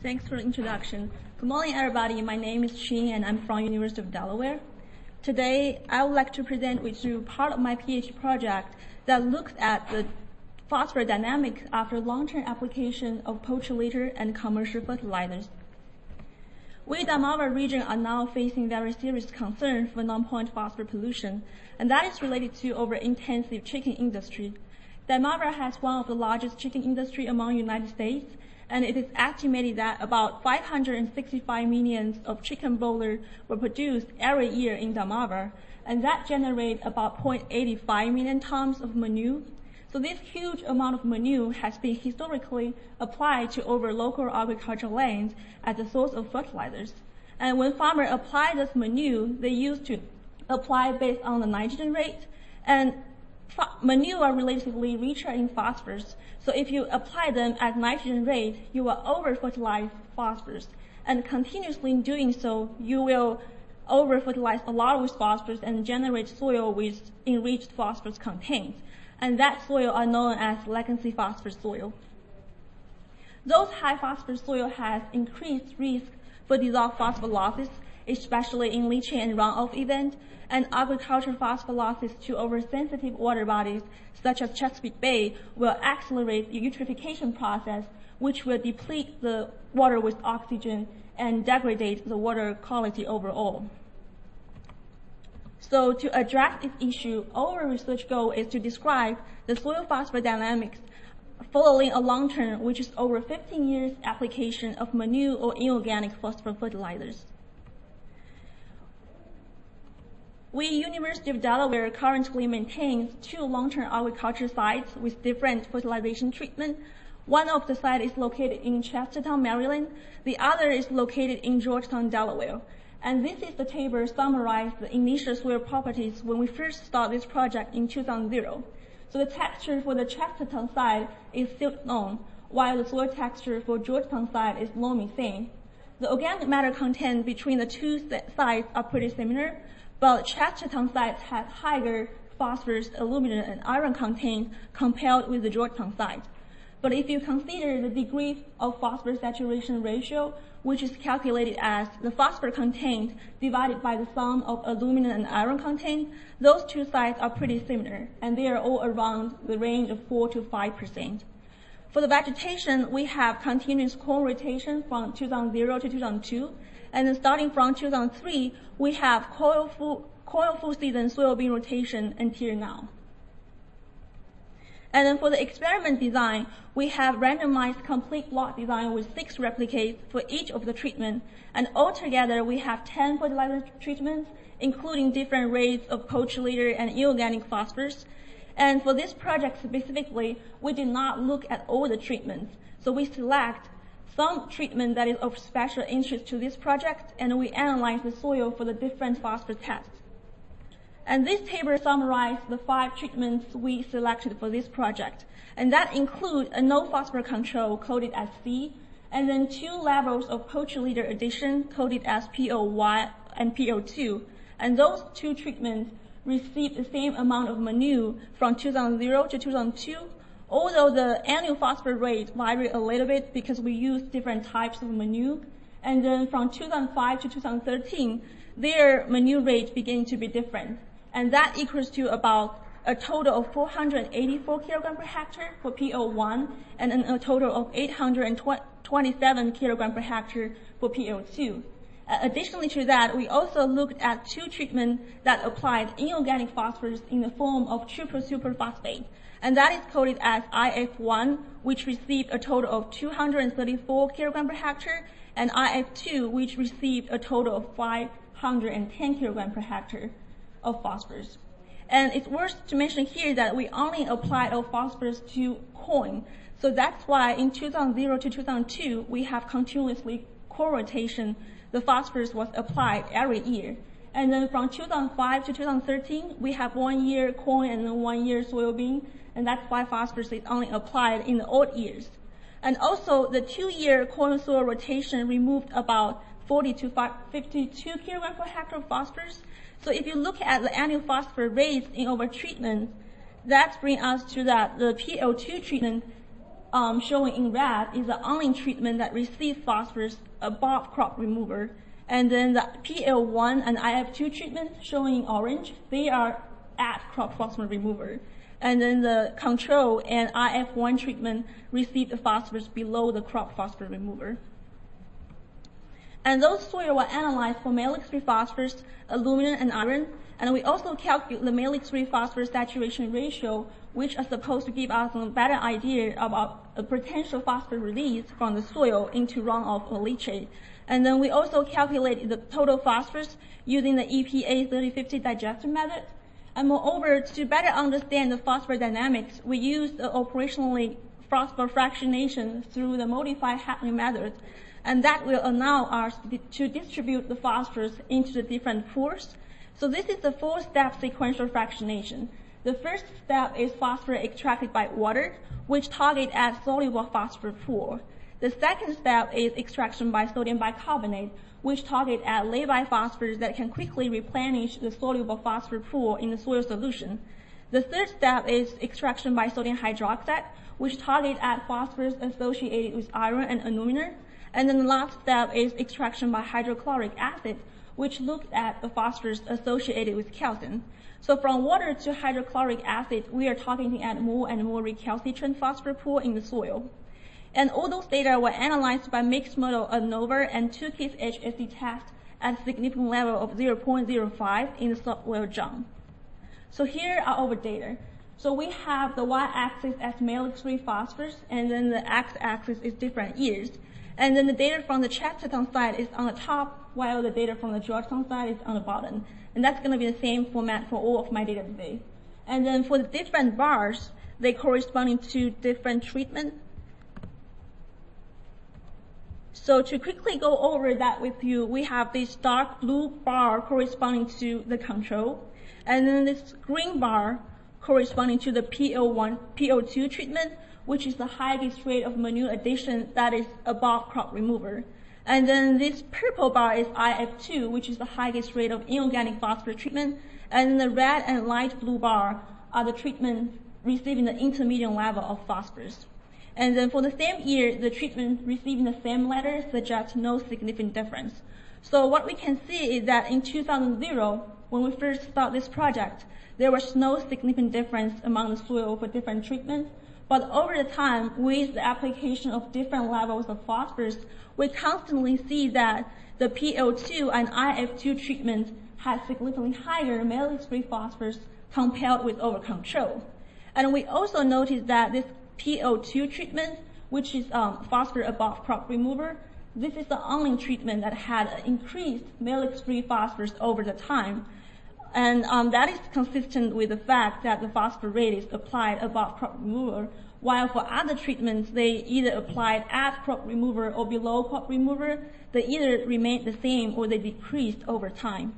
Thanks for the introduction. Good morning, everybody. My name is Qing, and I'm from University of Delaware. Today, I would like to present with you part of my PhD project that looks at the phosphorus dynamics after long-term application of poached litter and commercial fertilizers. We in the Delmarva region are now facing very serious concern for non-point phosphorus pollution, and that is related to over-intensive chicken industry. Delmarva has one of the largest chicken industry among United States, and it is estimated that about 565 million of chicken broilers were produced every year in Delmarva, and that generates about 0.85 million tons of manure. So this huge amount of manure has been historically applied to over local agricultural lands as a source of fertilizers. And when farmers apply this manure, they used to apply based on the nitrogen rate, and manure are relatively richer in phosphorus. So if you apply them at nitrogen rate, you will over-fertilize phosphorus. And continuously in doing so, you will over-fertilize a lot with phosphorus and generate soil with enriched phosphorus content. And that soil are known as legacy phosphorus soil. Those high phosphorus soil has increased risk for dissolved phosphorus losses, especially in leaching and runoff event, and agricultural phosphorus losses to oversensitive water bodies such as Chesapeake Bay will accelerate the eutrophication process, which will deplete the water with oxygen and degrade the water quality overall. So to address this issue, our research goal is to describe the soil phosphorus dynamics following a long term, which is over 15 years application of manure or inorganic phosphorus fertilizers. We, University of Delaware, currently maintains 2 long-term agriculture sites with different fertilization treatment. One of the sites is located in Chestertown, Maryland. The other is located in Georgetown, Delaware. And this is the table summarizing the initial soil properties when we first started this project in 2000. So the texture for the Chestertown site is silt loam, while the soil texture for Georgetown site is loamy sand. The organic matter content between the 2 sites are pretty similar, but Chestertown site has higher phosphorus, aluminum, and iron content compared with the Georgetown site. But if you consider the degree of phosphorus saturation ratio, which is calculated as the phosphorus content divided by the sum of aluminum and iron content, those 2 sites are pretty similar, and they are all around the range of 4 to 5%. For the vegetation, we have continuous corn rotation from 2000 to 2002, and then starting from 2003, we have coil full season soybean rotation until now. And then for the experiment design, we have randomized complete block design with 6 replicates for each of the treatment. And altogether, we have 10 fertilizer treatments, including different rates of poached litter and inorganic phosphorus. And for this project specifically, we did not look at all the treatments. So we select some treatment that is of special interest to this project, and we analyze the soil for the different phosphorus tests. And this table summarizes the 5 treatments we selected for this project. And that include a no phosphorus control coded as C, and then 2 levels of poached litter addition coded as PO1 and PO2. And those 2 treatments received the same amount of manure from 2000 to 2002, although the annual phosphorus rate varied a little bit because we used different types of manure. And then from 2005 to 2013, their manure rate began to be different. And that equals to about a total of 484 kilogram per hectare for PO1, and then a total of 827 kilogram per hectare for PO2. Additionally to that, we also looked at 2 treatments that applied inorganic phosphorus in the form of triple superphosphate. And that is coded as IF1, which received a total of 234 kilogram per hectare, and IF2, which received a total of 510 kilogram per hectare of phosphorus. And it's worth to mention here that we only applied our phosphorus to corn. So that's why in 2000 to 2002, we have continuously co-rotation. The phosphorus was applied every year. And then from 2005 to 2013, we have 1 year corn and then 1 year soybean, and that's why phosphorus is only applied in the odd years. And also, the 2-year corn soil rotation removed about 40 to 52 kilograms per hectare of phosphorus. So if you look at the annual phosphorus rates in our treatment, that brings us to that the PO2 treatment showing in red is the only treatment that received phosphorus above crop remover. And then the PL1 and IF2 treatment showing in orange, they are at crop phosphorus remover. And then the control and IF1 treatment received the phosphorus below the crop phosphorus remover. And those soils were analyzed for Mehlich-3 phosphorus, aluminum, and iron. And we also calculate the Mehlich-3 phosphorus saturation ratio, which are supposed to give us a better idea about a potential phosphorus release from the soil into runoff or leachate. And then we also calculated the total phosphorus using the EPA 3050 digester method. And moreover, to better understand the phosphorus dynamics, we used operationally phosphorus fractionation through the modified Hadley method. And that will allow us to distribute the phosphorus into the different pools. So this is the 4-step sequential fractionation. The first step is phosphorus extracted by water, which target at soluble phosphorus pool. The second step is extraction by sodium bicarbonate, which target at labile phosphorus that can quickly replenish the soluble phosphorus pool in the soil solution. The third step is extraction by sodium hydroxide, which target at phosphorus associated with iron and aluminum. And then the last step is extraction by hydrochloric acid, which looks at the phosphorus associated with calcium. So from water to hydrochloric acid, we are targeting at more and more recalcitrant phosphorus pool in the soil. And all those data were analyzed by mixed model ANOVA and 2-case HSE test at a significant level of 0.05 in the subsoil zone. So here are our data. So we have the y-axis as Mehlich-3 phosphorus, and then the x-axis is different years. And then the data from the Chesterton side is on the top, while the data from the Georgetown side is on the bottom. And that's going to be the same format for all of my data today. And then for the different bars, they corresponding to different treatment. So to quickly go over that with you, we have this dark blue bar corresponding to the control, and then this green bar corresponding to the PO2 treatment, which is the highest rate of manure addition that is above crop remover. And then this purple bar is IF2, which is the highest rate of inorganic phosphorus treatment, and the red and light blue bar are the treatment receiving the intermediate level of phosphorus. And then for the same year, the treatment receiving the same letter suggests no significant difference. So what we can see is that in 2000, when we first started this project, there was no significant difference among the soil for different treatments. But over the time, with the application of different levels of phosphorus, we constantly see that the PO2 and IF2 treatments had significantly higher Mehlich-3 phosphorus compared with our control. And we also noticed that this PO2 treatment, which is phosphorus above crop remover, this is the only treatment that had increased Mehlich-3 phosphorus over the time. And that is consistent with the fact that the phosphorus rate is applied above crop remover, while for other treatments, they either applied at crop remover or below crop remover. They either remained the same or they decreased over time.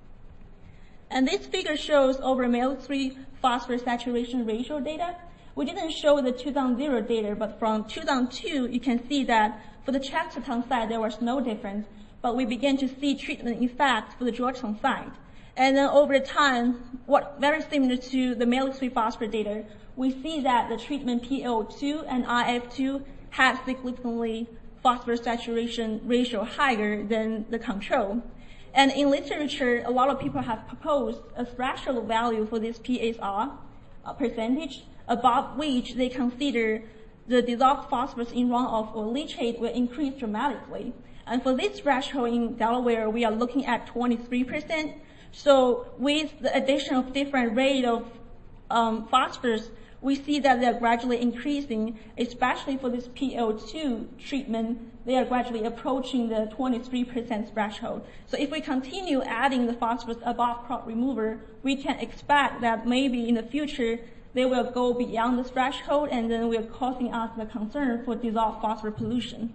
And this figure shows over Mehlich-3 phosphorus saturation ratio data. We didn't show the 2000 data, but from 2002, you can see that for the Chesterton side, there was no difference, but we began to see treatment effect for the Georgetown side. And then over time, very similar to the Mehlich-3 phosphorus data, we see that the treatment PO2 and IF2 had significantly phosphorus saturation ratio higher than the control. And in literature, a lot of people have proposed a threshold value for this PSR percentage, above which they consider the dissolved phosphorus in runoff or leachate will increase dramatically. And for this threshold in Delaware, we are looking at 23%. So with the addition of different rate of phosphorus, we see that they are gradually increasing, especially for this PO2 treatment, they are gradually approaching the 23% threshold. So if we continue adding the phosphorus above crop remover, we can expect that maybe in the future, they will go beyond the threshold and then will causing us the concern for dissolved phosphorus pollution.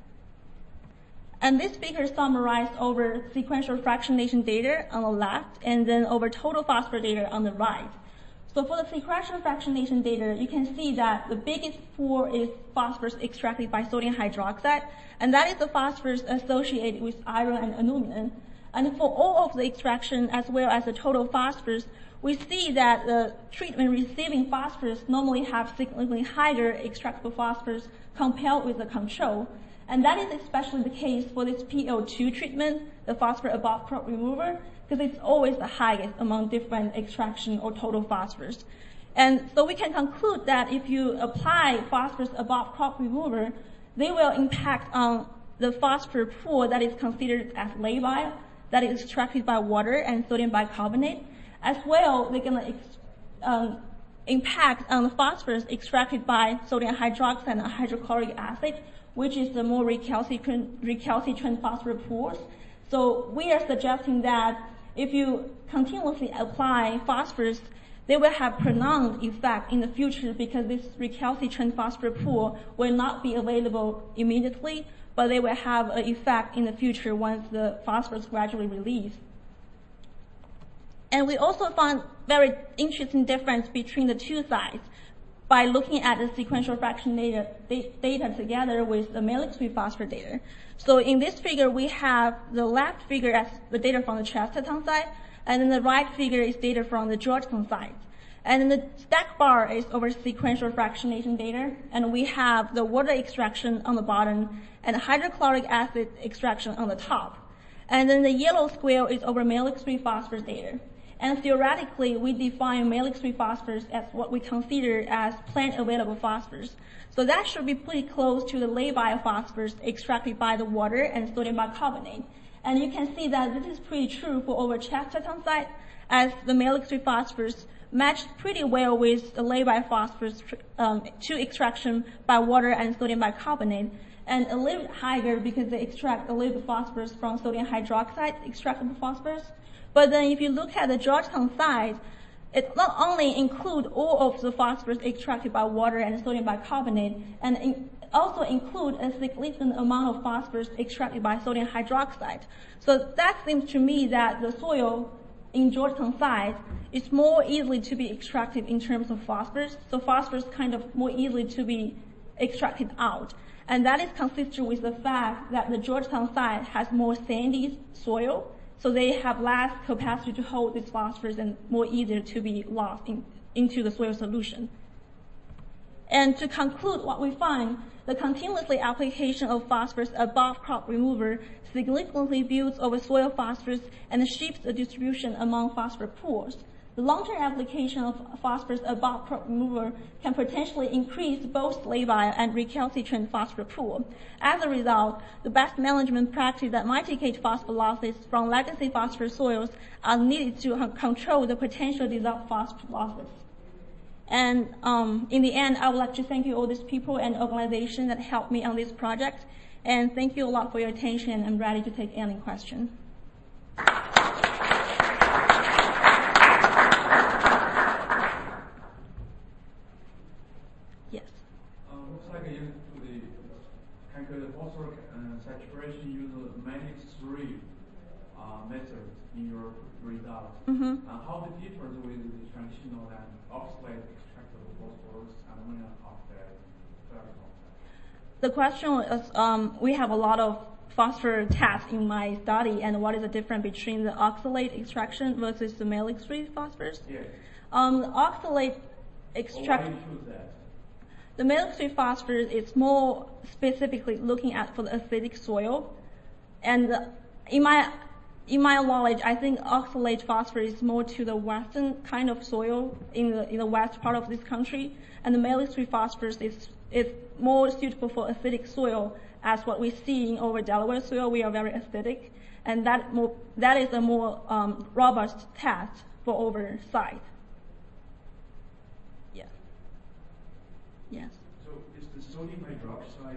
And this figure summarized over sequential fractionation data on the left and then over total phosphorus data on the right. So for the sequential fractionation data, you can see that the biggest pool is phosphorus extracted by sodium hydroxide, and that is the phosphorus associated with iron and aluminum. And for all of the extraction as well as the total phosphorus, we see that the treatment receiving phosphorus normally have significantly higher extractable phosphorus compared with the control. And that is especially the case for this PO2 treatment, the phosphorus above crop remover, because it's always the highest among different extraction or total phosphorus. And so we can conclude that if you apply phosphorus above crop remover, they will impact on the phosphorus pool that is considered as labile, that is extracted by water and sodium bicarbonate. As well, they're going to impact on the phosphorus extracted by sodium hydroxide and hydrochloric acid, which is the more recalcitrant phosphorus pools. So we are suggesting that if you continuously apply phosphorus, they will have pronounced effect in the future because this recalcitrant phosphorus pool will not be available immediately, but they will have an effect in the future once the phosphorus gradually released. And we also found very interesting difference between the two sides by looking at the sequential fraction data together with the Mehlich-3 phosphorus data. So in this figure, we have the left figure as the data from the Chestertown side, and then the right figure is data from the Georgetown side. And then the stack bar is over sequential fractionation data, and we have the water extraction on the bottom and hydrochloric acid extraction on the top. And then the yellow square is over Mehlich-3 phosphorus data. And theoretically, we define Mehlich-3 phosphorus as what we consider as plant-available phosphorus. So that should be pretty close to the labile phosphorus extracted by the water and sodium bicarbonate. And you can see that this is pretty true for over Chestertown site, as the Mehlich-3 phosphorus matched pretty well with the labile phosphorus to extraction by water and sodium bicarbonate, and a little bit higher because they extract a little bit phosphorus from sodium hydroxide extractable phosphorus. But then if you look at the Georgetown side, it not only include all of the phosphorus extracted by water and sodium bicarbonate, and also include a significant amount of phosphorus extracted by sodium hydroxide. So that seems to me that the soil in Georgetown side is more easily to be extracted in terms of phosphorus. So phosphorus kind of more easily to be extracted out. And that is consistent with the fact that the Georgetown side has more sandy soil, so they have less capacity to hold this phosphorus and more easier to be lost into the soil solution. And to conclude what we find, the continuously application of phosphorus above crop remover significantly builds over soil phosphorus and shifts the distribution among phosphorus pools. The long-term application of phosphorus above crop remover can potentially increase both labile and recalcitrant phosphorus pool. As a result, the best management practice that mitigate phosphorus losses from legacy phosphorus soils are needed to control the potential dissolved phosphorus losses. And in the end, I would like to thank you all these people and organizations that helped me on this project. And thank you a lot for your attention. I'm ready to take any question. Yes. Looks like you calculate the phosphorus saturation use the Mehlich-3 method in your result. Mm-hmm. How the difference with the traditional and oxalate extractable phosphorus and ammonium oxide? The question is, we have a lot of phosphorus tests in my study, and what is the difference between the oxalate extraction versus the Mehlich-3 phosphorus? Yes. The oxalate extraction. Why do you choose that? The Mehlich-3 phosphorus is more specifically looking at for the acidic soil, and in my knowledge, I think oxalate phosphorus is more to the western kind of soil in the west part of this country, and the Mehlich-3 phosphorus is more suitable for acidic soil, as what we see in over Delaware soil. We are very acidic, and that is a more robust test for oversight. Yes. Yes. So is the sodium hydroxide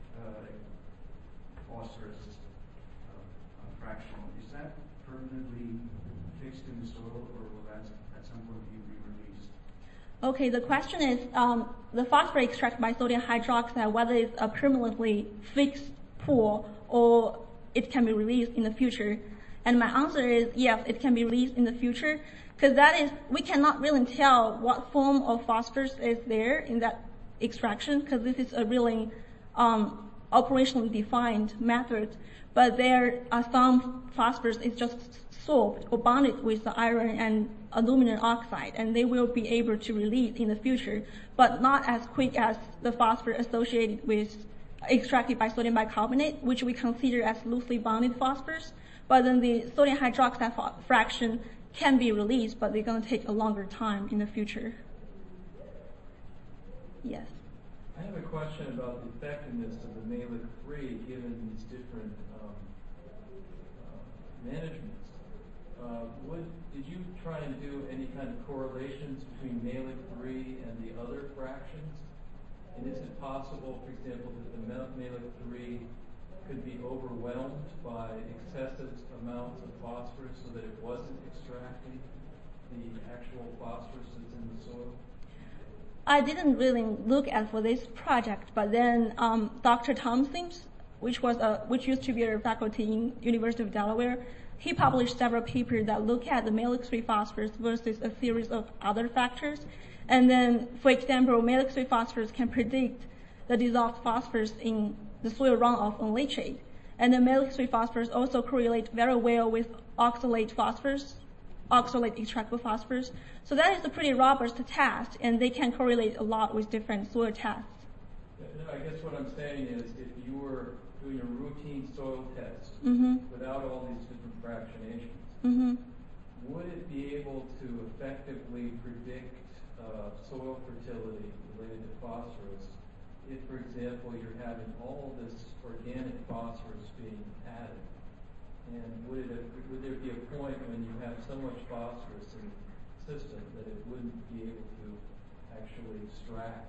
phosphorus fraction, is that permanently fixed in the soil, or will that at some point be re-released? Okay, the question is the phosphorus extracted by sodium hydroxide, whether it's a permanently fixed pool or it can be released in the future. And my answer is yes, it can be released in the future, because we cannot really tell what form of phosphorus is there in that extraction, because this is a really operationally defined method. But there are some phosphorus is just sorbed or bonded with the iron and aluminum oxide, and they will be able to release in the future, but not as quick as the phosphorus associated with extracted by sodium bicarbonate, which we consider as loosely bonded phosphorus. But then the sodium hydroxide fraction can be released, but they're going to take a longer time in the future. Yes. I have a question about the effectiveness of the Mehlich-3 given these different managements. Did you try and do any kind of correlations between Mehlich-3 and the other fractions? And is it possible, for example, that the Mehlich-3 could be overwhelmed by excessive amounts of phosphorus so that it wasn't extracting the actual phosphorus that's in the soil? I didn't really look at for this project, but then Dr. Tom Sims, which used to be a faculty in University of Delaware, he published several papers that look at the Mehlich-3 phosphorus versus a series of other factors. And then, for example, Mehlich-3 phosphorus can predict the dissolved phosphorus in the soil runoff on leachate. And the Mehlich-3 phosphorus also correlates very well with oxalate phosphorus, oxalate extractable phosphorus. So that is a pretty robust test, and they can correlate a lot with different soil tests. I guess what I'm saying is if you were doing a routine soil test without all these different fractionations, would it be able to effectively predict soil fertility related to phosphorus if, for example, you're having all this organic phosphorus being added? And would there be a point when you have so much phosphorus in the system that it wouldn't be able to actually extract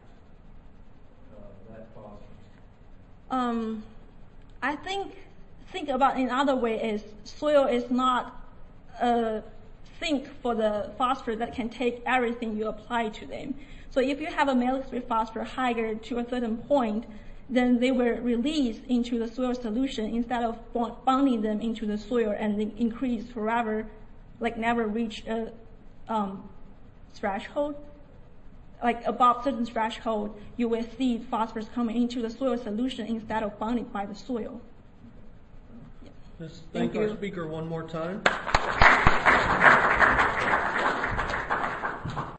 that phosphorus? I think about in another way is soil is not a sink for the phosphorus that can take everything you apply to them. So if you have a Mehlich-3 phosphorus higher to a certain point, then they will release into the soil solution instead of bonding them into the soil and then increase forever, like never reach a threshold. Like above certain threshold, you will see phosphorus coming into the soil solution instead of bonded by the soil. Let's thank our speaker one more time.